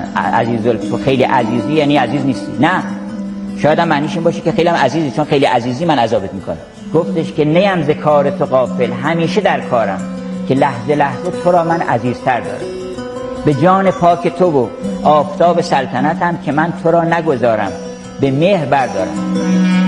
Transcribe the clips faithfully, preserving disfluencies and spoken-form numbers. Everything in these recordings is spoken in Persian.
عزیز تو خیلی عزیزی یعنی عزیز نیستی. نه، شاید هم معنیش این باشه که خیلی هم عزیزی، چون خیلی عزیزی من عذابت میکنم. گفتش که نیم ز کار تو غافل، همیشه در کارم که لحظه لحظه تو را من عزیزتر دارم. به جان پاک تو و آفتاب سلطنتم که من تو را نگذارم به مهر بردارم.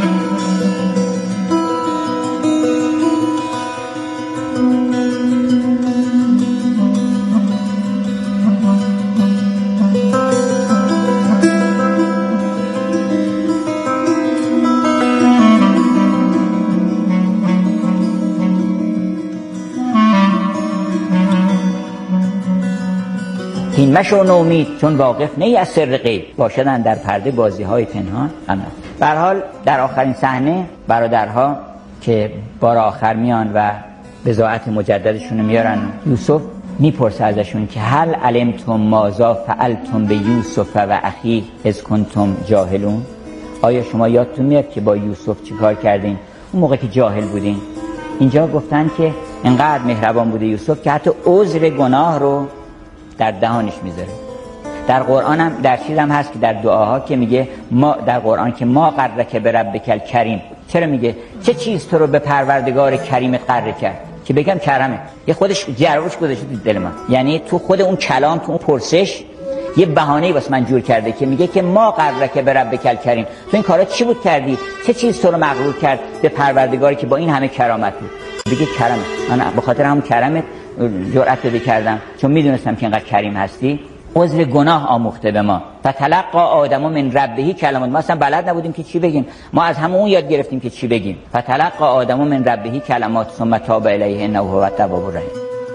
این مشو نومید چون واقف نی از سر غیب، باشدن در پرده بازی های پنهان. به هر حال در آخرین صحنه برادرها که بار آخر میان و بضاعت مجددشون میارن، یوسف میپرسه ازشون که هل علمتم ماذا فعلتم به یوسف و اخیه اذ کنتم جاهلون؟ آیا شما یادتون میاد که با یوسف چیکار کردین اون موقع که جاهل بودین؟ اینجا گفتن که انقدر مهربان بوده یوسف که حتی عذر گناه رو در دهانش میذاره. در قرآن هم در چیز هم هست که در دعاها که میگه ما در قرآن که ما قررک به ربک الکریم، چرا میگه چه چیز تو رو به پروردگار کریمت قرر کرد؟ که بگم کرمه. یه خودش جروش گذاشته تو دل من، یعنی تو خود اون کلام، تو اون پرسش یه بهانه‌ای واسه من جور کرده که میگه که ما قررک به ربک الکریم، تو این کارا چی بود کردی؟ چه چیز تو رو مغرور کرد به پروردگاری که با این همه کرامت بود؟ بگه کرمه. من به خاطر همون کرمت جرأت پیدا کردم، چون میدونستم که اینقدر کریم هستی. عذر گناه آموخته به ما. فتلقی آدم من ربه کلمات، ما اصلا بلد نبودیم که چی بگیم، ما از همون یاد گرفتیم که چی بگیم. فتلقی آدم من ربه کلمات ثم تاب الیه انه هو التواب الرحیم.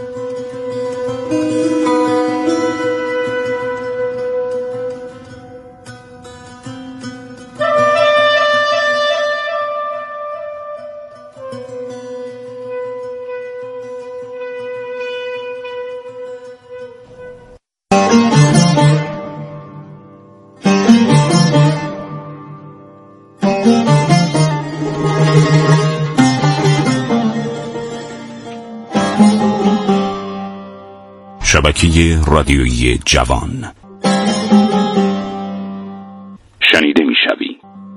شبکه رادیویی جوان شنیده میشوی.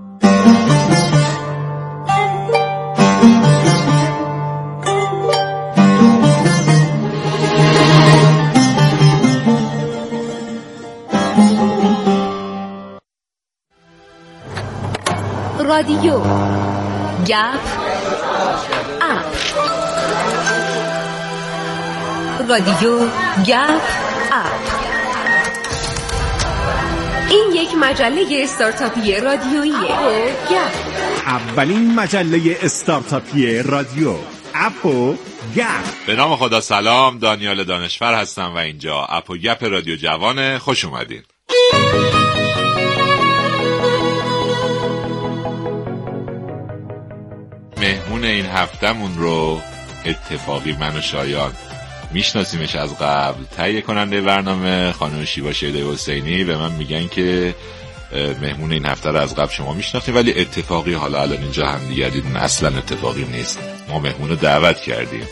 رادیو گپ اپ رادیو گپ اپ این یک مجله استارتاپی رادیوییه. گپ اولین مجله استارتاپی رادیو اپ و گپ. به نام خدا. سلام، دانیال دانشور هستم و اینجا اپ و گپ رادیو جوانه. خوش اومدین. مهمون این هفتمون رو اتفاقی من و شایان میشناسیمش از قبل. تهیه کننده برنامه خانم شیوا شیده حسینی به من میگن که مهمون این هفته رو از قبل شما میشناختین، ولی اتفاقی حالا الان اینجا هم دیگر دیدون اصلا اتفاقی نیست. ما مهمون رو دعوت کردیم.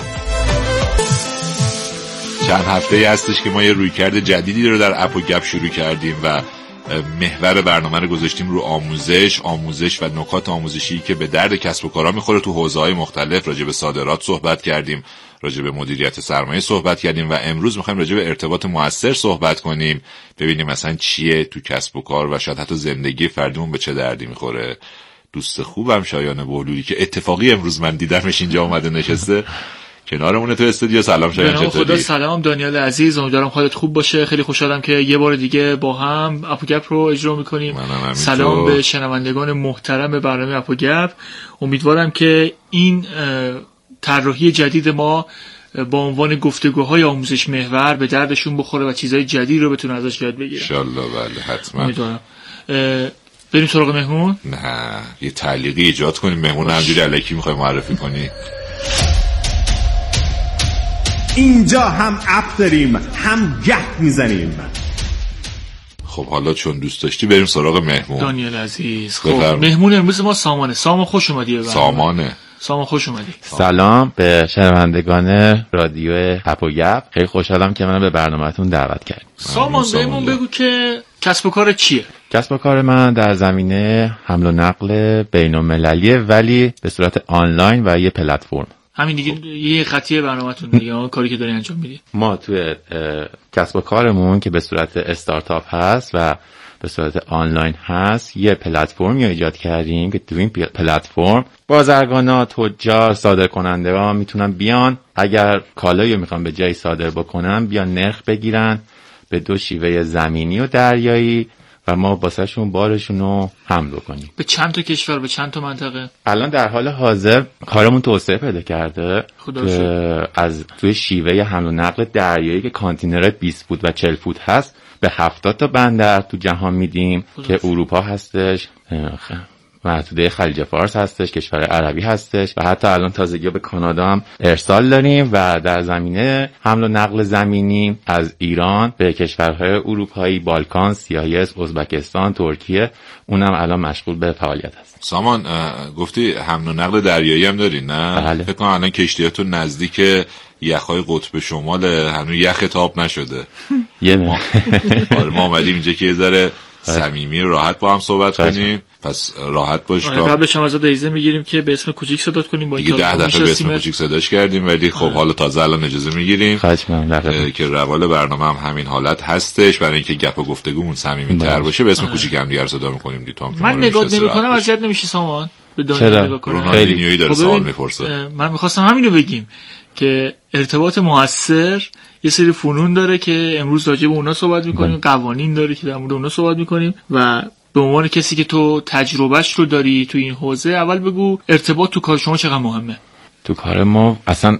چند هفته هستش که ما یه رویکرد جدیدی رو در اپ و گپ شروع کردیم و محور برنامه رو گذاشتیم رو آموزش آموزش و نکات آموزشی که به درد کسب و کارها میخوره. تو حوزه‌های مختلف راجع به صادرات صحبت کردیم، راجع به مدیریت سرمایه صحبت کردیم و امروز میخوایم راجع به ارتباط مؤثر صحبت کنیم، ببینیم مثلا چیه تو کسب و کار و شاید حتی زندگی فردیمون به چه دردی میخوره. دوست خوبم شایان بهلولی که اتفاقی امروز من دیدمش اینجا اومده نشسته کنارمونه تو استودیو. سلام شایان، چطوری؟ خدا سلام دانیال عزیز، امیدوارم حالت خوب باشه. خیلی خوشحالم که یه بار دیگه با هم اپ و گپ رو اجرا می‌کنیم. سلام به شنوندگان محترم برنامه اپ و گپ. امیدوارم که این طراحی جدید ما با عنوان گفتگوهای آموزش محور به دردشون بخوره و چیزای جدید رو بتونه ازش یاد بگیرن. ان شاءالله. بله حتما. امیدوارم. بریم سراغ مهمون. نه یه تعلیقی ایجاد کنیم. مهمون همجوری الکی می‌خوای معرفی کنی؟ اینجا هم اپ داریم هم گپ میزنیم. خب حالا چون دوست داشتی بریم سراغ مهمون. دانیال عزیز، خب مهمون امروز ما سامانه. سامان خوش اومدی. سامانه سامان خوش اومدی. سلام به شنوندگان رادیو اپ و گپ، خیلی خوشحالم که منو به برنامه‌تون دعوت کردید. سامان بهمون بگو که کسب و کار چیه؟ کسب و کار من در زمینه حمل و نقل بین‌المللیه، ولی به صورت آنلاین و یه پلتفرم. همین دیگه یه خطیه برنامه‌تون دیگه، کاری که داری انجام میدی. ما توی کسب و کارمون که به صورت استارتاپ هست و به صورت آنلاین هست، یه پلتفرمی ایجاد کردیم که تو این پلتفرم بازرگان‌ها، تجار، صادرکننده‌ها میتونن بیان، اگر کالایی میخوان به جای صادر بکنن بیان نرخ بگیرن به دو شیوه زمینی و دریایی و ما واسهشون بارشون رو حمل بکنیم. به چند تا کشور، به چند تا منطقه؟ الان در حال حاضر کارمون توسعه پیدا کرده که از توی شیوه حمل و نقل دریایی که کانتینرهای بیست فوت و چهل فوت هست به هفتاد تا بندر تو جهان میدیم که اروپا هستش، محدوده خلیج فارس هستش، کشور عربی هستش و حتی الان تازگی به کانادا هم ارسال داریم و در زمینه حمل و نقل زمینی از ایران به کشورهای اروپایی، بالکان، سی آی اس، ازبکستان، ترکیه، اونم الان مشغول به فعالیت هست. سامان گفتی حمل و نقل دریایی هم داری نه؟ بله. فکر کنم الان کشتیاتون نزدیک یخهای قطب شمال، هنوز یخ تاب نشده. یه ما آره ما اومدیم اینجا که یه ذره صمیمی راحت با هم صحبت کنیم، پس راحت باش. قبلش هم ازت اجازه میگیریم که به اسم کوچیک صدات کنیم، با اینکه ده دفعه به اسم کوچیک صداش کردیم ولی خب حالا تازه الان اجازه میگیریم که روال برنامه هم همین حالت هستش، برای اینکه گپ و گفتگومون صمیمی‌تر باشه به اسم کوچیک هم دیگه صدا می‌کنیم. دیگه من نگاه نمی‌کنم اذیت نمی‌شی سامان؟ به دنیا نگاه کنم. رونالدینیویی داره سوال می‌پرسه. من می‌خواستم همین رو بگیم که ارتباط موثر یه سری فنون داره که امروز راجع به اونا صحبت می‌کنیم، قوانین داره که در مورد اونا صحبت می‌کنیم و به عنوان کسی که تو تجربهش رو داری تو این حوزه، اول بگو ارتباط تو کار شما چقدر مهمه؟ تو کار ما اصلا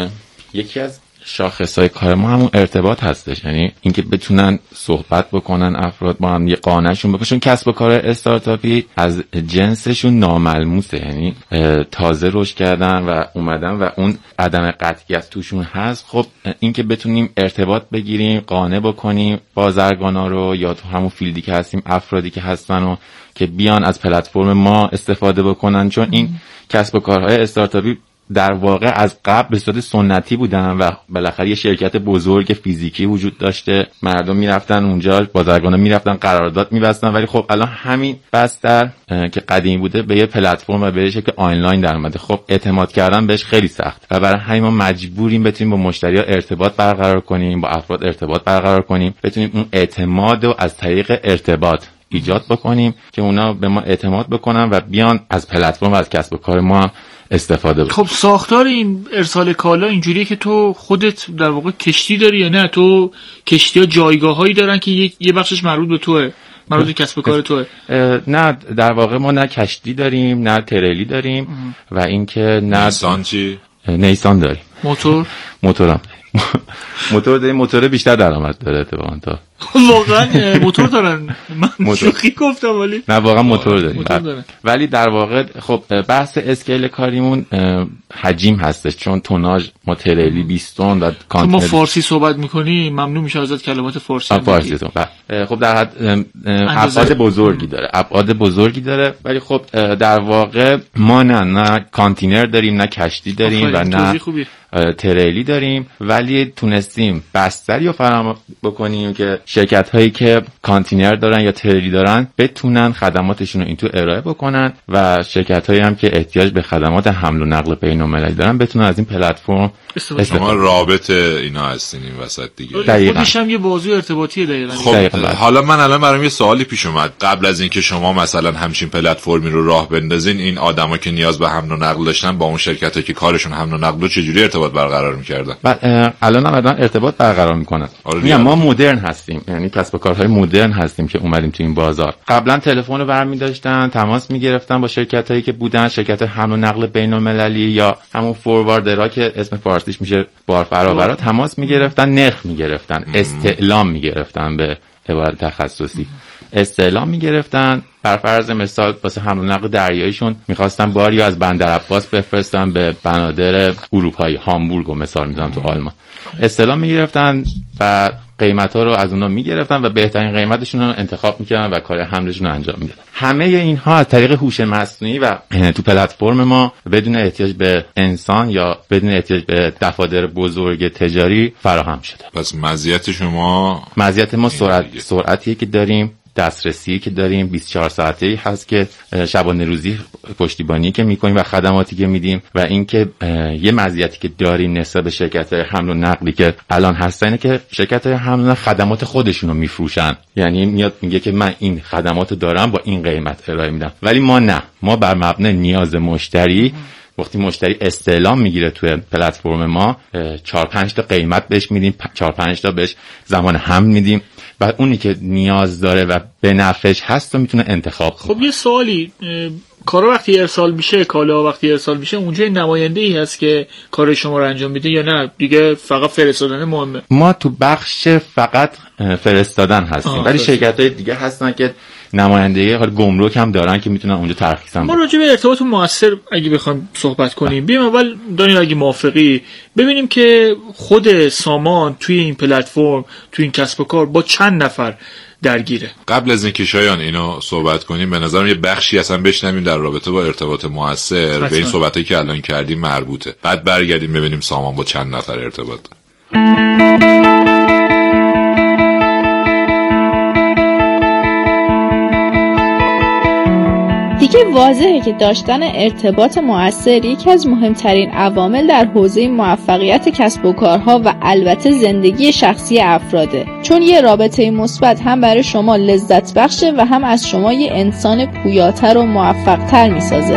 یکی از شاخصهای کار ما همون ارتباط هستش، یعنی اینکه بتونن صحبت بکنن افراد با هم، یه قانعشون بکنن. کسب و کار استارتاپی از جنسشون ناملموسه، یعنی تازه رشد کردن و اومدن و اون عدم قطعیت توشون هست. خب اینکه بتونیم ارتباط بگیریم، قانع بکنیم بازرگانا رو یا تو همون فیلدی که هستیم افرادی که هستن و که بیان از پلتفرم ما استفاده بکنن، چون این کسب و کارهای استارتاپی در واقع از قبل به صورت سنتی بودن و بالاخره یه شرکت بزرگ فیزیکی وجود داشته، مردم میرفتن اونجا، بازرگانا میرفتن قرارداد میبستن، ولی خب الان همین بستر که قدیمی بوده به یه پلتفرم و به شکل آنلاین در اومده. خب اعتماد کردن بهش خیلی سخت و برای همین ما مجبوریم بتونیم با مشتری‌ها ارتباط برقرار کنیم، با افراد ارتباط برقرار کنیم، بتونیم اون اعتماد رو از طریق ارتباط ایجاد بکنیم که اونا به ما اعتماد بکنن و بیان از پلتفرم و از کسب و کار ما استفاده بکنن. خب ساختار این ارسال کالا اینجوریه که تو خودت در واقع کشتی داری یا نه؟ تو کشتی‌ها جایگاه‌هایی دارن که یه بخشش مربوط به توئه، مربوط به کسب و کار توئه؟ نه، در واقع ما نه کشتی داریم نه تریلی داریم ام. و اینکه نه نیسان چی؟ نیسان داریم. موتور؟ موتورم موتور داریم. موتور بیشتر درآمد داره اتفاقا. تا واقعا موتور دارن؟ من شوخی گفتم ولی نه واقعا موتور داریم. ولی در واقع خب بحث اسکیل کاریمون حجم هستش، چون توناژ ما تریلی بیست تن و ما فارسی صحبت می‌کنی ممنوع میشه ازت کلمات فارسی فارسی خب در حد ابعاد بزرگی داره ابعاد بزرگی داره ولی خب در واقع ما نه نه کانتینر داریم، نه کشتی داریم و نه تریلی داریم، ولی تونستیم بستری رو فراهم بکنیم که شرکت هایی که کانتینر دارن یا تریلی دارن بتونن خدماتشون رو این تو ارائه بکنن و شرکت هایی هم که احتیاج به خدمات حمل و نقل بین‌المللی دارن بتونن از این پلتفرم استفاده کنن. شما رابطه اینا هستین این وسط دیگه. دقیقاً. خودش هم یه بازوی ارتباطیه دقیقاً. خب دقیقاً. حالا من الان برام یه سوالی پیش اومد. قبل از اینکه شما مثلا همچین پلتفرمی رو راه بندازین، این آدما که نیاز به حمل و نقل داشتن با اون شرکتایی که کارشون حمل و نقل رو چجوری ارتباط برقرار می‌کردن؟ بعد الان هم ارتباط برقرار می‌کنن. میگم ما مدرن هستیم، یعنی کسب و کارهای مدرن هستیم که اومدیم تو این بازار. قبلا تلفن رو برمی داشتن، تماس می‌گرفتن با شرکتایی که بودن، شرکت حمل و نقل بین‌المللی یا همون فورواردرها که اسم فارسیش میشه بارفرآورا، تماس می‌گرفتن، نرخ می‌گرفتن، استعلام می‌گرفتن، به عبارت تخصصی استعلام می‌گرفتن. بر فرض مثال واسه حمل و نقل دریاییشون می‌خواستن باری از بندر عباس بفرستن به بنادر اروپایی، هامبورگ رو مثال می‌زنم تو آلمان. استعلام می‌گرفتن و قیمتا رو از اونها میگرفتن و بهترین قیمتشون رو انتخاب میکردن و کار حملشون رو انجام میدادن. همه اینها از طریق هوش مصنوعی و تو پلتفرم ما بدون احتیاج به انسان یا بدون احتیاج به دفاتر بزرگ تجاری فراهم شده. پس مزیت شما مزیت ما سرعت سرعتیه که داریم، دسترسی که داریم، بیست و چهار ساعته‌ای هست که شبانه روزی پشتیبانی که میکنیم و خدماتی که میدیم. و اینکه یه مزیتی که داریم نسبت به شرکت‌های حمل و نقلی که الان هستن اینه که شرکت‌های حمل و نقل خدمات خودشون رو میفروشن، یعنی میاد میگه که من این خدماتو دارم با این قیمت ارائه میدم، ولی ما نه، ما بر مبنای نیاز مشتری وقتی مشتری استعلام میگیره توی پلتفرم ما چهار پنج تا قیمت بهش میدیم، چهار پنج تا بهش زمان حمل میدیم، بعد اونی که نیاز داره و به نفعش هست رو میتونه انتخاب کنه. خب یه سوالی، کارا وقتی ارسال میشه، کالا وقتی ارسال میشه، اونجا نماینده‌ای هست که کار شما رو انجام میده یا نه دیگه فقط فرستادن مهمه؟ ما تو بخش فقط فرستادن هستیم، ولی شرکت‌های دیگه هستن که نمایندگی حال گمرک هم دارن که میتونن اونجا ترخیص هم. ما راجع به ارتباط موثر اگه بخوایم صحبت کنیم، بیایم اول دانیال اگه موافقی ببینیم که خود سامان توی این پلتفرم، توی این کسب و کار با چند نفر درگیره. قبل از اینکه شایان اینو صحبت کنیم به نظرم یه بخشی اصلا بشنویم در رابطه با ارتباط موثر به این صحبتایی که الان کردیم مربوطه، بعد برگردیم ببینیم سامان با چند نفر ارتباط داره. دیگه واضحه که داشتن ارتباط موثر یکی از مهمترین عوامل در حوزه موفقیت کسب و کارها و البته زندگی شخصی افراده، چون یه رابطه مثبت هم برای شما لذت بخشه و هم از شما یه انسان پویاتر و موفقتر میسازه.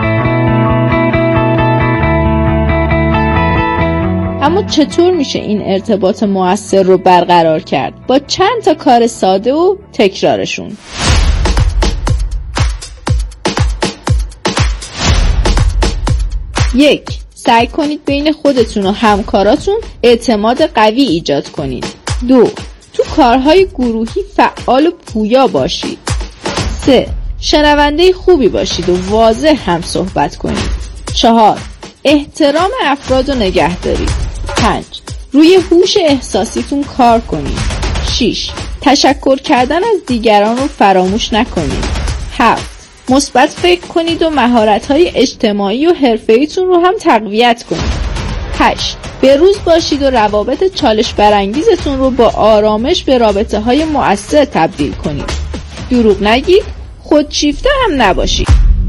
اما چطور میشه این ارتباط موثر رو برقرار کرد؟ با چند تا کار ساده و تکرارشون. یک، سعی کنید بین خودتون و همکاراتون اعتماد قوی ایجاد کنید. دو، تو کارهای گروهی فعال و پویا باشید. سه، شنونده خوبی باشید و واضح هم صحبت کنید. چهار، احترام افراد رو نگه دارید. پنج، روی هوش احساسیتون کار کنید. شش، تشکر کردن از دیگران رو فراموش نکنید. هفت، مثبت فکر کنید و مهارت‌های اجتماعی و حرفه‌ایتون رو هم تقویت کنید. هشت، به روز باشید و روابط چالش برانگیزتون رو با آرامش به رابطه‌های مؤثر تبدیل کنید. دروغ نگید، خودشیفته هم نباشید.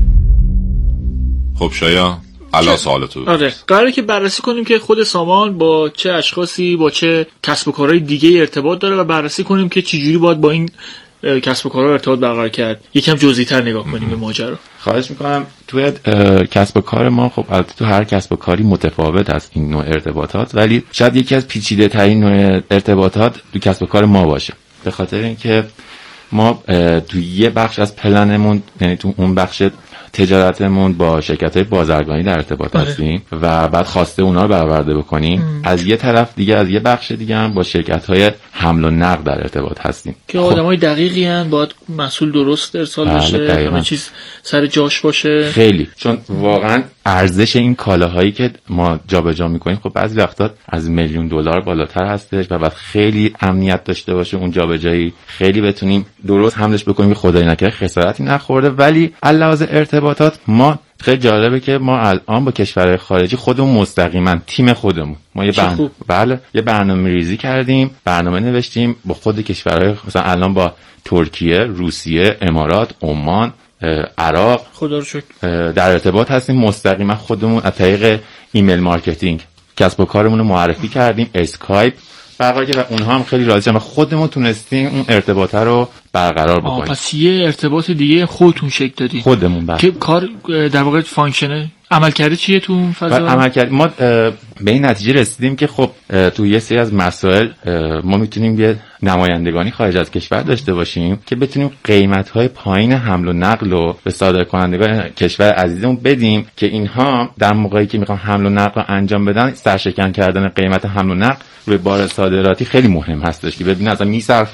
خب شایان الان سوالتو. آره، قراره که بررسی کنیم که خود سامان با چه اشخاصی، با چه کسب و کارهای دیگه ارتباط داره و بررسی کنیم که چجوری باید با این کسب و کارها ارتباط برقرار کرد. یکم جزئی‌تر نگاه کنیم به ماجرا. خواهش میکنم. توی کسب و کار ما خب البته تو هر کسب و کاری متفاوت است این نوع ارتباطات، ولی شاید یکی از پیچیده ترین نوع ارتباطات تو کسب و کار ما باشه، به خاطر اینکه ما تو یه بخش از پلنمون، یعنی تو اون بخش تجارتمون با شرکت‌های بازرگانی در ارتباط هستیم و بعد خواسته اونا رو برآورده بکنیم. ام. از یه طرف دیگه، از یه بخش دیگه هم با شرکت‌های حمل و نقل در ارتباط هستیم که آدمای دقیقی ان، باید محصول درست ارسال بشه، همه چیز سر جاش باشه. خیلی، چون واقعا ارزش این کالاهایی که ما جابجا می‌کنیم خب بعضی وقتا از میلیون دلار بالاتر هستش و بعد خیلی امنیت داشته باشه اون جابجایی، خیلی بتونیم درست حملش بکنیم که خدای نکرده خسارتی نخورده. ولی علاوه ارتباطات ما خیلی جالبه که ما الان با کشورهای خارجی خودمون مستقیما تیم خودمون ما یه برنامه بله یه برنامه ریزی کردیم، برنامه نوشتیم با خود کشورهای، مثلا الان با ترکیه، روسیه، امارات، عمان، عراق خدا رو شکر در ارتباط هستیم مستقیما خودمون از طریق ایمیل مارکتینگ کسب و کارمون رو معرفی کردیم، اسکایپ برقرار کردیم و اونها هم خیلی راضی شدن و خودمون تونستیم اون ارتباط رو برقرار بکنیم. پس یه ارتباط دیگه خودتون شکل دادید. خودمون بله. که کار در واقع فانکشنه عمل کرده چیه تو اون فضا؟ عمل کرد ما به این نتیجه رسیدیم که خب تو یه سری از مسائل ما میتونیم یه نمایندگانی خارج از کشور داشته باشیم که بتونیم قیمت‌های پایین حمل و نقل رو به صادرکنندگان کشور عزیزمون بدیم که اینها در موقعی که میخوان حمل و نقل رو انجام بدن، سرشکن کردن قیمت حمل و نقل روی بار صادراتی خیلی مهم هستش که ببینن اصلا میصرفه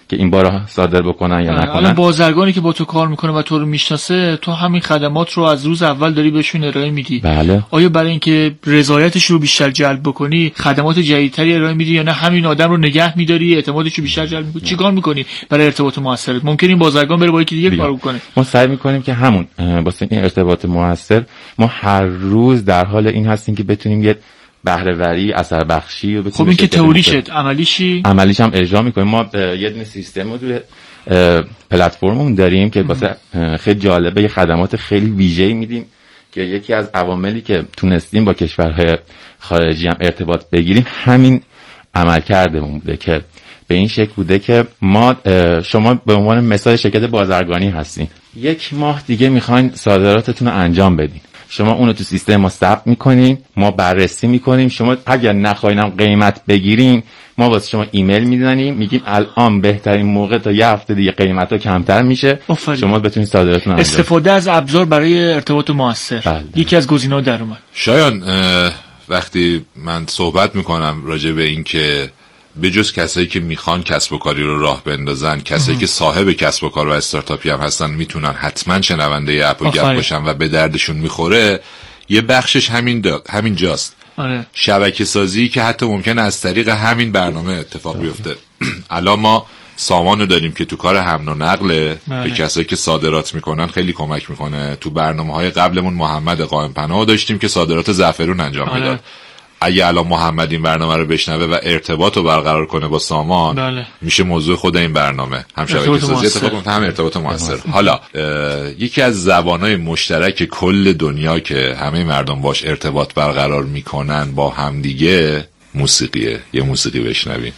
که این بارا صادر بکنن یا نکنن. الان بازرگانی که با تو کار میکنه و تو رو میشناسه، تو همین خدمات رو از روز اول داری بهشون ارائه میدی. بله. آیا برای اینکه رضایتش رو بیشتر جلب بکنی خدمات جدیدتری ارائه میدی یا نه همین آدم رو نگه میداری اعتمادش رو بیشتر جلب میکنی؟ چیکار میکنی برای ارتباط موثر؟ ممکن این بازرگان بره با یکی دیگه کار بکنه. ما سعی میکنیم که همون واسه این ارتباط موثر ما هر روز در حال این هستیم که بتونیم یه بهره وری اثر بخشی رو. خب این که تئوریشه، عملیشی عملیش هم اجرا میکنیم. ما یه دونه سیستم رو روی پلتفرممون داریم که واسه خیلی جالبه، یه خدمات خیلی ویژه‌ای میدیم که یکی از عواملی که تونستیم با کشورهای خارجی هم ارتباط بگیریم همین عمل کردمون بوده که به این شکل بوده که ما شما به عنوان مثال شرکت بازرگانی هستین، یک ماه دیگه میخواین صادراتتون رو انجام بدین، شما اونو تو سیستم ما ثبت میکنین، ما بررسی میکنیم، شما اگر نخواینم قیمت بگیرین ما واسه شما ایمیل میزنیم میگیم الان بهترین موقع تا یه هفته دیگه قیمتا کمتر میشه، افرین. شما بتونید صادراتتون انجام. استفاده از ابزار برای ارتباط موثر بله. یکی از گزینه‌ها در اومد. شایان وقتی من صحبت میکنم راجع به این که به جز کسایی که میخوان کسب و کاری رو راه بندازن، کسایی که صاحب کسب و کار و استارتاپی هم هستن میتونن حتما شنونده اپ و گپ باشن و به دردشون میخوره، یه بخشش همین دا... همین جاست. آره. شبکه سازی که حتی ممکنه از طریق همین برنامه اتفاق بیفته. الان ما سامانو داریم که تو کار حمل و نقل به کسایی که صادرات میکنن خیلی کمک میکنه. تو برنامه‌های قبلمون محمد قائم پناه داشتیم که صادرات زعفرون انجام میداد. آره. اگه الان محمد این برنامه رو بشنوه و ارتباط رو برقرار کنه با سامان بله. میشه موضوع خود این برنامه هم شبکه سازی اتفاق میفته هم ارتباط موثر. حالا یکی از زبانهای مشترک کل دنیا که همه مردم باش ارتباط برقرار میکنن با همدیگه موسیقیه. یه موسیقی بشنوین.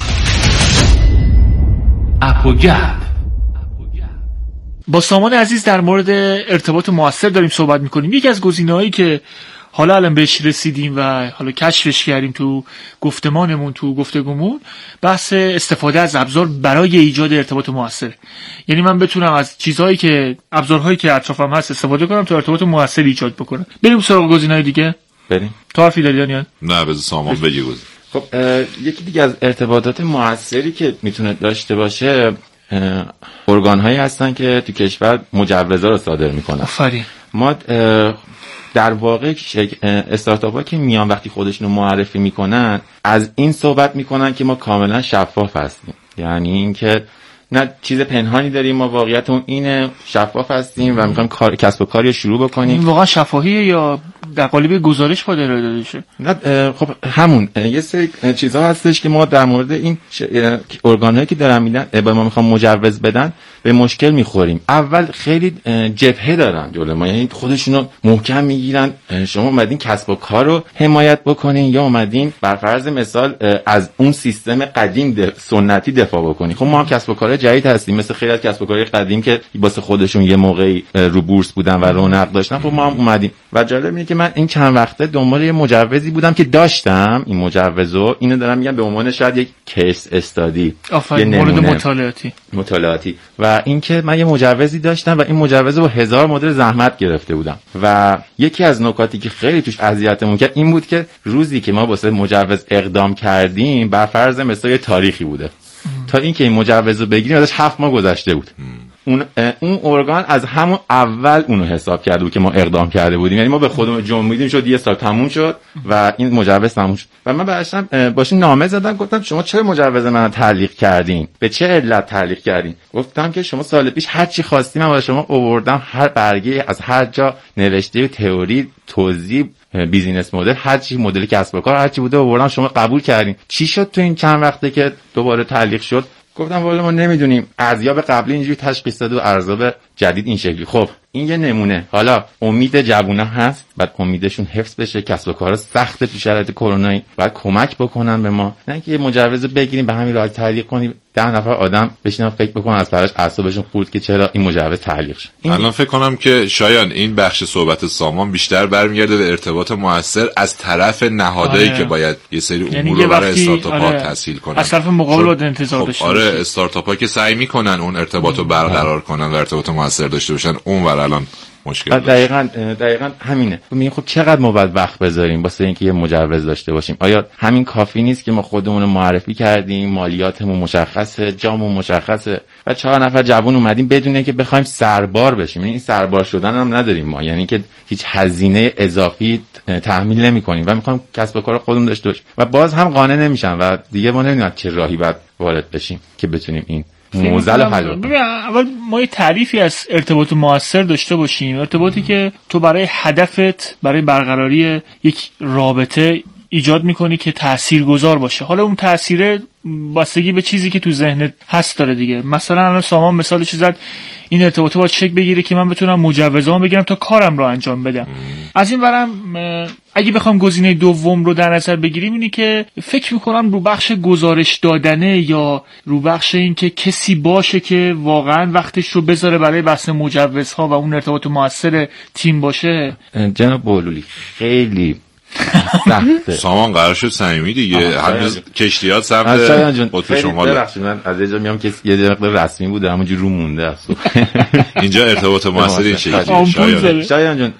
اپ و گپ. با سامان عزیز در مورد ارتباط موثر داریم صحبت میکنیم. یکی از گزینه‌هایی که حالا الان بهش رسیدیم و حالا کشفش کردیم تو گفتمانمون، تو گفتگومون، بحث استفاده از ابزار برای ایجاد ارتباط موثر. یعنی من بتونم از چیزهایی که ابزارهایی که اطرافم هست استفاده کنم تا ارتباط موثر ایجاد بکنم. بریم سراغ گزینه‌های دیگه. بریم. تو حرفی داری دانیال؟ نه بذار سامان بگی گزینه. خب یکی دیگه از ارتباطات موثری که میتونه داشته باشه ارگان‌هایی هستن که تو کشور مجوزا رو صادر میکنن. آفرین. ما در واقع استارتاپ‌ها که میان وقتی خودشونو معرفی میکنن از این صحبت میکنن که ما کاملا شفاف هستیم، یعنی اینکه نه چیز پنهانی داریم، ما واقعیت اون اینه، شفاف هستیم و میخوایم کار کسب و کاری شروع بکنیم. این واقعا شفاهیه یا در قالب گزارش باید ارائه داده شه؟ نه خب همون یه سری چیزا هستش که ما در مورد این ش... ارگان‌هایی که دارن میدن به ما میخوام مجوز بدن به مشکل میخوریم. اول خیلی جبهه دارن جلو ما، یعنی خودشونو محکم میگیرن. شما اومدین کسب و کار رو حمایت بکنین یا اومدین بر فرض مثال از اون سیستم قدیم دف... سنتی دفاع بکنین. خب ما هم کسب و کار جدید هستیم، مثل خیلی از کسب و کارهای قدیم که واسه خودشون یه موقعی رو بورس بودن و رونق داشتن. خب ما هم اومدیم و جالب اینه که من این چند وقته دنبال یه مجوزی بودم که داشتم، این مجوزو اینو دارم میگم به عنوان شاید یک کیس استادی، یه مورد مطالعاتی مطالعاتی و اینکه من یه مجوزی داشتم و این مجوز با هزار مدل زحمت گرفته بودم و یکی از نکاتی که خیلی توش اذیتمون کرد این بود که روزی که ما واسه مجوز اقدام کردیم بر فرض مثلا تاریخی بوده تا اینکه این مجوز رو بگیریم ازش هفت ماه گذشته بود. اون اون ارگان از همون اول اونو حساب کرده بود که ما اقدام کرده بودیم، یعنی ما به خودمون جمع میدیم شد یه سال تموم شد و این مجوز تموم شد و من براشتم باشین نامه زدم گفتم شما چرا مجوز من تعلیق کردین، به چه علت تعلیق کردین؟ گفتم که شما سال پیش هر چی خواستیم من برای شما آوردم، هر برگه از هر جا نوشته تئوری توضیح بیزینس مدل هر چی مدل کسب و کار هر چی بوده آوردم شما قبول کردین. چی شد تو این چند وقته که دوباره تعلیق شد؟ گفتم والا ما نمیدونیم، ارزیاب قبلی اینجوری تشخیص داد و ارزیاب جدید این شکلی. خب این یه نمونه. حالا امید جوونا هست، بعد امیدشون حفظ بشه، کسب و کار سخت تو شرایط کرونایی بعد کمک بکنن به ما، نه اینکه یه مجوز بگیریم به همین راحت تعلیق کنیم ده نفر آدم بشینن فکر بکنن از پرش اعصابشون خورد که چرا این مجوز تعلیق شد. الان فکر کنم که شایان این بخش صحبت سامان بیشتر برمیگرده به ارتباط موثر از طرف نهادهایی آره. که باید یه سری امور یعنی رو برای استارتاپ‌ها آره. تسهیل کنن. از طرف مقابل باید انتظار داشته آره استارتاپ‌ها که سعی میکنن اون ارتباطو برقرار کنن و ارتباط موثر داشته باشن، اونور الان مشکل دقیقاً دقیقاً همینه. میگم خب چقدر ما باید وقت بذاریم واسه اینکه یه مجوز داشته باشیم؟ آیا همین کافی نیست که ما خودمون رو معرفی کردیم، مالیاتمون مشخصه، جامون مشخصه و چهار نفر جوان اومدیم بدون اینکه بخوایم سربار بشیم؟ این سربار شدن هم نداریم ما، یعنی که هیچ هزینه اضافی تحمیل نمی‌کنیم و می‌خوایم کسب و کار خودمون داشته باشیم و باز هم قانع نمیشن و دیگه ما نمی‌دونیم چه راهی باید وارد بشیم که بتونیم این موزل رو حل کنیم. اول ما یه تعریفی از ارتباط موثر داشته باشیم. ارتباطی که تو برای هدفت، برای برقراری یک رابطه ایجاد میکنی که تاثیرگذار باشه. حالا اون تاثیر بستگی به چیزی که تو ذهنت هست داره دیگه. مثلا الان سامان مثالش زد، این ارتباطه باید شکل بگیره که من بتونم مجوزام بگیرم تا کارم رو انجام بدم. از این ورم اگه بخوام گزینه دوم رو در نظر بگیریم اینی که فکر میکنم رو بخش گزارش دادنه یا رو بخش این که کسی باشه که واقعا وقتش رو بذاره برای بحث مجوزها و اون ارتباط موثر تیم باشه. جناب بولولی خیلی سخته. سامان قرار شد صمیمی دیگه، هنوز کشتیات سمت قطب شمال. ببخشید من از اینجا میام که یه مقدار رسمی بود همونجوری رو مونده است. اینجا ارتباط موثر این شکلیه. شایان جان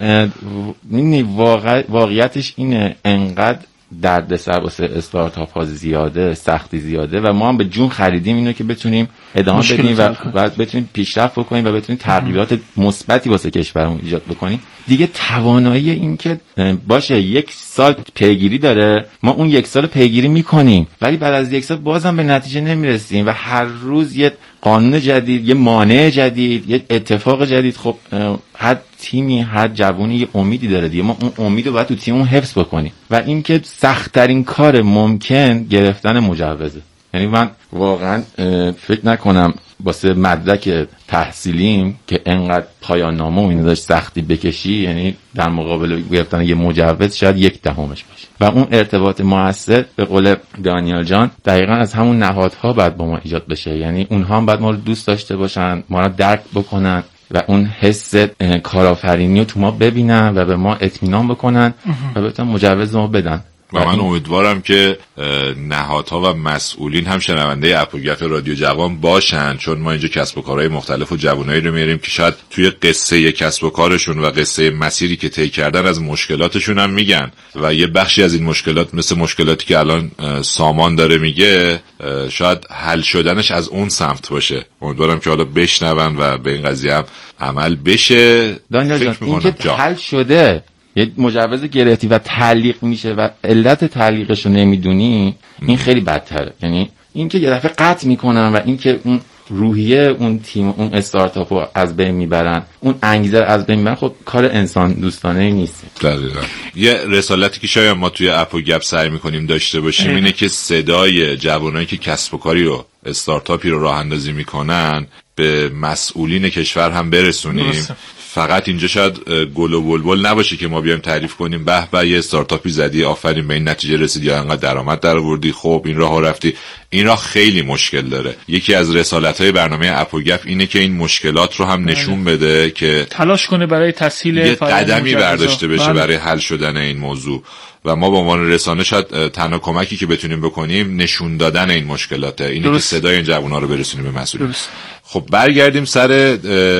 این واقعیتش اینه، انقدر دردسر واسه استارتاپ ها زیاده، سختی زیاده و ما هم به جون خریدیم اینو که بتونیم ادامه بدیم و بعد بتونیم پیشرفت بکنیم و بتونیم تغییرات مثبتی واسه کشورمون ایجاد بکنیم. دیگه توانایی این که باشه یک سال پیگیری داره، ما اون یک سال پیگیری میکنیم ولی بعد از یک سال بازم به نتیجه نمیرسیم و هر روز یه قانون جدید، یه مانع جدید، یه اتفاق جدید. خب هر تیمی، هر جوونی یه امیدی داره دیگه، ما اون امیدو باید تو تیممون حفظ بکنیم و این که سخت ترین کار ممکن گرفتن مجوزه. یعنی من واقعا فکر نکنم واسه مدرک تحصیلیم که انقدر پایان نامه و این داشت سختی بکشی، یعنی در مقابل گرفتن یه مجوز شاید یک دهمش باشه. و اون ارتباط موثر به قول دانیال جان دقیقاً از همون نهادها باید با ما ایجاد بشه. یعنی اونها هم باید ما رو دوست داشته باشن، ما رو درک بکنن و اون حس کارآفرینی رو تو ما ببینن و به ما اطمینان بکنن و بتونن مجوز ما بدن. و من امیدوارم که نهادها و مسئولین هم شنونده اپوگپ رادیو جوان باشن، چون ما اینجا کسب و کارهای مختلف و جوانایی رو میاریم که شاید توی قصه کسب و کارشون و قصه مسیری که طی کردن از مشکلاتشون هم میگن و یه بخشی از این مشکلات مثل مشکلاتی که الان سامان داره میگه شاید حل شدنش از اون سمت باشه. امیدوارم که حالا بشنون و به این قضیه هم عمل بشه. دانیال جان این که حل شده، یه مجوز گرفتی و تعلیق میشه و علت تعلیقش رو نمیدونی، این خیلی بدتره. یعنی این که یه دفعه قطع میکنن و این که اون روحیه اون تیم، اون استارتاپ رو از بین میبرن، اون انگیزه از بین میبرن، خب کار انسان دوستانه نیست. دقیقاً. یه رسالتی که شاید ما توی اپ و گپ سعی میکنیم داشته باشیم اینه که صدای جوانایی که کسب و کاری رو، استارتاپی رو راه اندازی میکنن به مسئولین کشور هم برسونیم. درسته. فقط اینجا شاید گل و بلبل نباشه که ما بیایم تعریف کنیم به به یه استارتاپی زدی، آفرین به این نتیجه رسیدی، انقدر درآمد درآوردی، خب این راهو رفتی. این راه خیلی مشکل داره. یکی از رسالت‌های برنامه اپوگپ اینه که این مشکلات رو هم نشون بده که تلاش کنه برای تسهیل یه قدمی برداشته بشه برای حل شدن این موضوع و ما به عنوان رسانه شاید تنها کمکی که بتونیم بکنیم نشون دادن این مشکلاته، اینه که صدای این جوونا رو برسونیم به مسئولین. خب برگردیم سر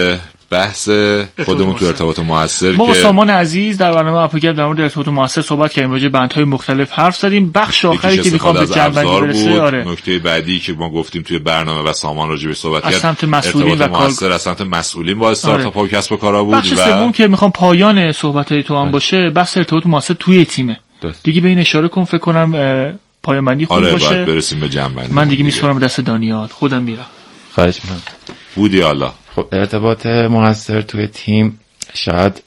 بحث خودمون تو ارتباط موثر. ما با سامان عزیز در برنامه اپوگپ در مورد ارتباط موثر صحبت کردیم، راجع به بندهای مختلف حرف زدیم. بخش آخری که میخوام به جنبندی برسه، آره نکته بعدی که ما گفتیم توی برنامه و سامان راجع به صحبت کرد، از سمت مسئولین و موثر از سمت مسئولین با استارتاپ ها و کسب و کارا بود. بخش سوم که میخوام پایان صحبت‌های تو هم باشه، بحث ارتباط موثر توی تیمه. دیگه به این اشاره کنم، فکر کنم پایان بندی خوب آره باشه. آره برسیم به جنبندی. من دیگه میسپارم دست دانیال، خودم میرم. خواهش می‌کنم. بودی حالا. خب ارتباط موثر توی تیم شاید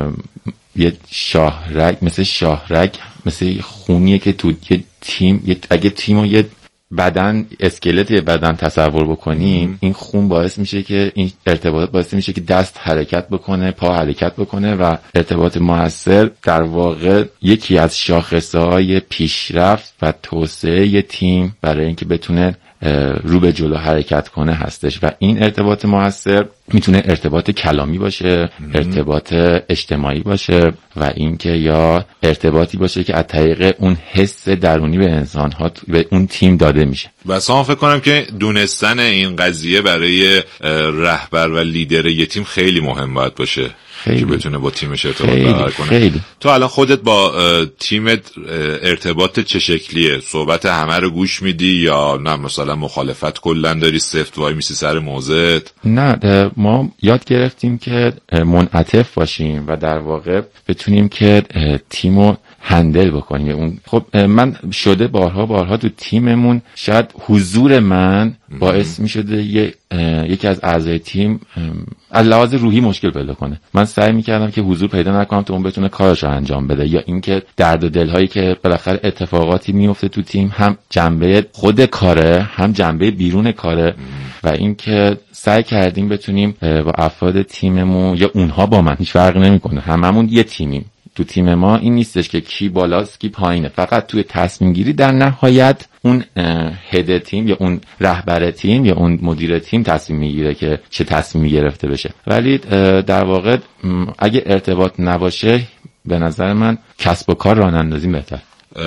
یه شاهرگ، مثل شاهرگ، مثل خونیه که تو یه تیم، اگه تیمو یه بدن، اسکلت یه بدن تصور بکنیم، این خون باعث میشه که این ارتباط باعث میشه که دست حرکت بکنه، پا حرکت بکنه و ارتباط موثر در واقع یکی از شاخصه‌های پیشرفت و توسعه یه تیم برای اینکه بتونه رو به جلو حرکت کنه هستش و این ارتباط موثر میتونه ارتباط کلامی باشه، ارتباط اجتماعی باشه و اینکه یا ارتباطی باشه که از طریق اون حس درونی به انسان‌ها به اون تیم داده میشه. بس هم فکر کنم که دونستن این قضیه برای رهبر و لیدر یه تیم خیلی مهم باید باشه خیلی. که بتونه با تیمش ارتباط برقرار کنه. خیلی. تو الان خودت با تیمت ارتباط چه شکلیه؟ صحبت همه رو گوش میدی یا نه مثلا مخالفت کلا داری، سفت وای میسی سر موضعت؟ نه، ما یاد گرفتیم که منعطف باشیم و در واقع بتونیم که تیمو هندل بکنیم. اون خب من شده بارها بارها تو تیممون شاید حضور من باعث می شده یه یکی از اعضای تیم از لحاظ روحی مشکل پیدا کنه. من سعی می کردم که حضور پیدا نکنم تا اون بتونه کارش رو انجام بده، یا اینکه درد و دلهایی که بالاخره اتفاقاتی میفته تو تیم هم جنبه خود کاره هم جنبه بیرون کاره و اینکه سعی کردیم بتونیم با افراد تیممون یا اونها با من، هیچ فرقی نمیکنه، هممون یه تیمیم. تو تیم ما این نیستش که کی بالاست کی پایینه، فقط توی تصمیم گیری در نهایت اون هد تیم یا اون رهبر تیم یا اون مدیر تیم تصمیم میگیره که چه تصمیمی گرفته بشه. ولی در واقع اگه ارتباط نباشه به نظر من کسب و کار راه اندازی بهتر.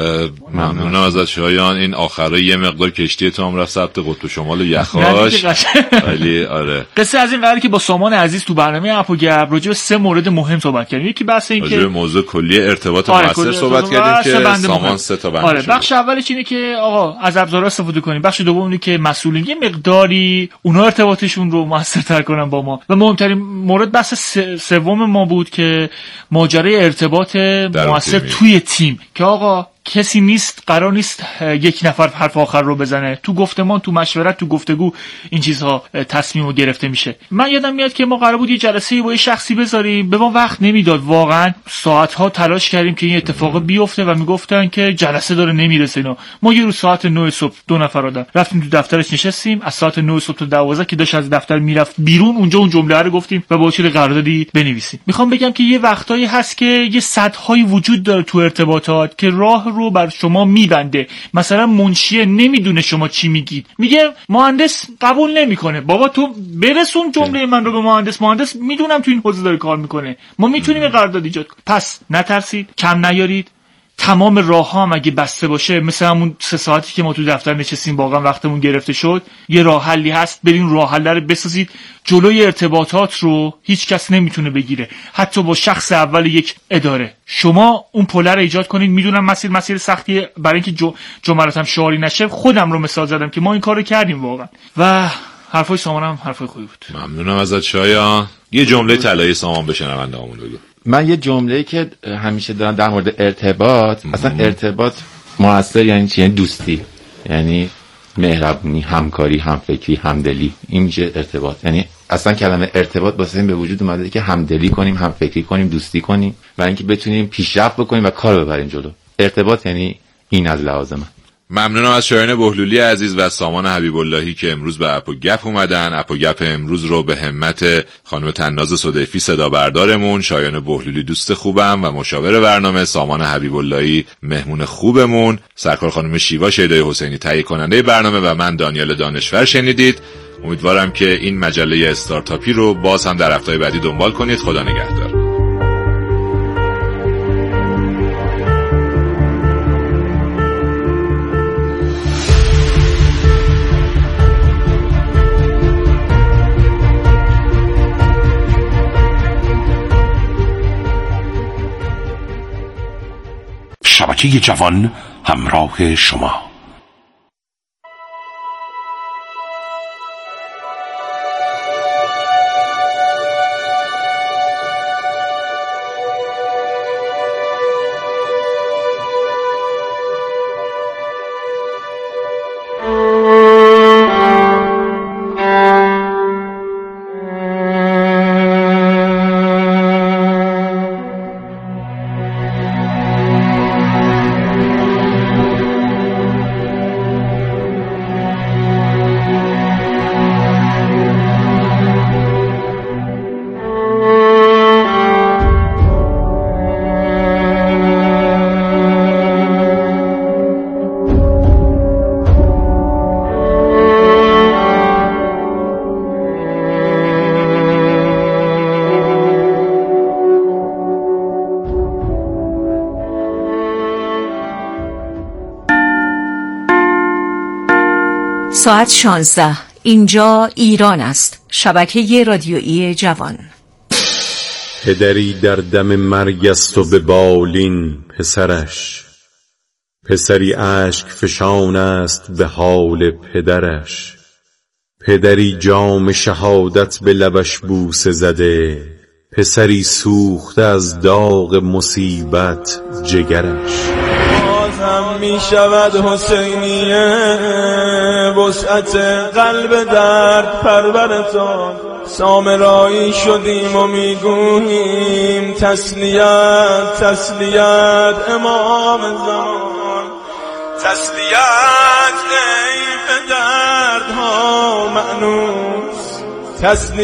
ممنونم ازت شایان. این آخرای یه مقدار کشتی تو هم رفت ثبت قطب شمال و یخاش، ولی آره قصه از این قراره که با سامان عزیز تو برنامه اپ و گپ راجع به سه مورد مهم صحبت کردیم. یکی بحث این که راجع به موضوع کلی ارتباط آره موثر صحبت کردیم که سامان سه تا بند آره شده. بخش اولش اینه که آقا از ابزارها استفاده کنیم، بخش دوم اینه که مسئولین یه مقداری اونها ارتباطشون رو موثرتر کنن با ما، و مهمترین مورد بحث سوم ما بود که ماجرای ارتباط موثر توی تیم که آقا کسی نیست قرار نیست یک نفر حرف آخر رو بزنه، تو گفتمان تو مشورت تو گفتگو این چیزها تصمیم گرفته میشه. من یادم میاد که ما قرار بود یه جلسه با یه شخصی بذاریم، به ما وقت نمیداد، واقعا ساعتها تلاش کردیم که این اتفاق بیفته و میگفتن که جلسه داره نمیرسه اینا. ما یه روز ساعت نه صبح دو نفر آدم رفتیم تو دفترش نشستیم، از ساعت نه صبح تا دوازده که داشت از دفتر میرفت بیرون اونجا اون جمله رو گفتیم و با چه قراردادی بنویسیم. میخوام بگم که یه وقتایی هست که یه سدهای وجود داره تو ارتباطات که راه رو بر شما میبنده. مثلا منشیه نمیدونه شما چی میگید، میگه مهندس قبول نمیکنه، بابا تو برسون جمله من رو به مهندس، مهندس میدونم تو این حوزه داره کار میکنه، ما میتونیم قرارداد ایجاد کنیم. پس نترسید، کم نیارید، تمام راه ها هم اگه بسته باشه، مثل همون سه ساعتی که ما تو دفتر نشستیم واقعا وقتمون گرفته شد، یه راه حلی هست، برین راه حل رو بسازید. جلوی ارتباطات رو هیچ کس نمیتونه بگیره، حتی با شخص اول یک اداره. شما اون پله رو ایجاد کنید. میدونم مسیر مسیر سختیه، برای اینکه جملاتم شعاری نشه خودم رو مثال زدم که ما این کارو کردیم واقعا. و حرفای سامانم حرفای خوبی بود. ممنونم ازت شایان. یه جمله طلایی سامان به شنوندهامون بگو. من یه جمله‌ای که همیشه دارم در مورد ارتباط، اصلا ارتباط موثر یعنی چی؟ یعنی دوستی، یعنی مهربونی، همکاری، همفکری، همدلی. این میشه ارتباط. یعنی اصلا کلمه ارتباط واسه این به وجود اومده که همدلی کنیم، همفکری کنیم، دوستی کنیم و اینکه بتونیم پیشرفت بکنیم و کار ببریم جلو. ارتباط یعنی این از لحاظ من. ممنونم از شایان بهلولی عزیز و سامان حبیب اللهی که امروز به اپ و گپ اومدن. اپ و گپ امروز رو به همت خانم تناز صدیفی صدا بردارمون، شایان بهلولی دوست خوبم و مشاور برنامه، سامان حبیب اللهی مهمون خوبمون، سرکار خانم شیوا شیدای حسینی تهیه کننده برنامه و من دانیال دانشور شنیدید. امیدوارم که این مجله استارتاپی رو باز هم در هفته‌های بعدی دنبال کنید. خدا نگهدار. شبکه جوان همراه شما. ساعت شانزده. اینجا ایران است. شبکه رادیویی جوان. پدری در دم مرگ است و به بالین پسرش، پسری اشک فشان است به حال پدرش. پدری جام شهادت به لبش بوسه زده، پسری سوخته از داغ مصیبت جگرش. بازم می شود حسینیه وسعت قلب درد پرورتان، سامرایی شدیم و میگوییم تسلیت تسلیت امام زمان، تسلیت ای به دردها مأنوس، تسلیت